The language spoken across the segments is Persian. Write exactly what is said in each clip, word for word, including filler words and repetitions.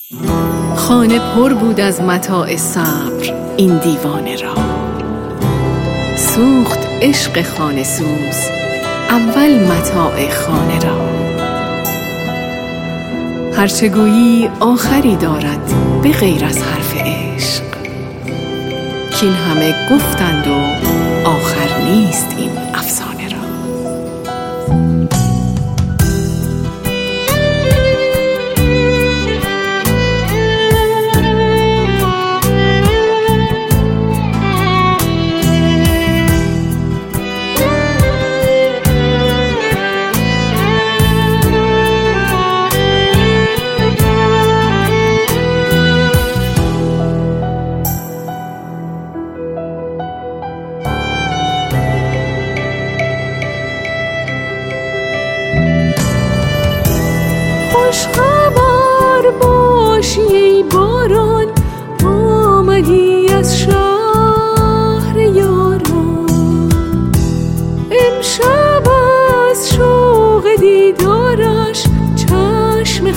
خانه پر بود از متاع صبر این دیوانه را. سوخت عشق خانه سوز اول متاع خانه را. هرچه گویی آخری دارد به غیر از حرف عشق، کین همه گفتند و آخر نیست این افسانه را. خوشخبر باشی ای باران، آمدی از شهر یاران. امشب از شوق دیدارش چشم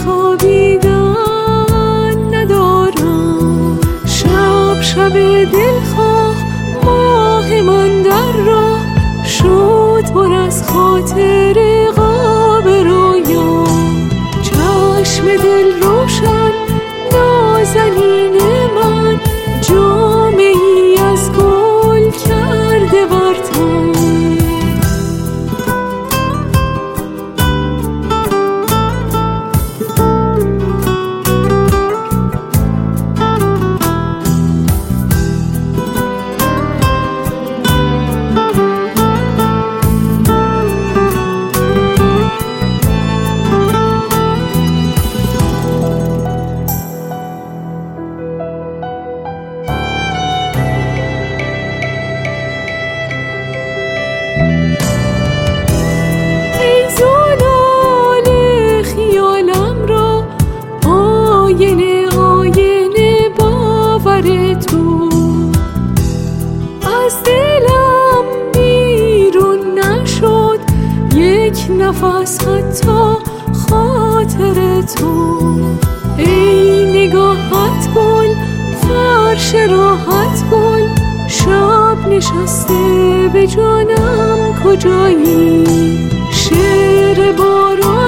خوابیدن ندارم. شب شب دلخواه ماه من در راه شد پر از خاطر قاب رویان. چشم دل روشن نازنین من جامه ای از گل کرده بر تن. آینه آینه باور تو از دلم بیرون نشد یک نفس حتی خاطر تو. ای نگاهت گل فرش راحت گل، شب نشسته به جانم کجایی؟ شعر باران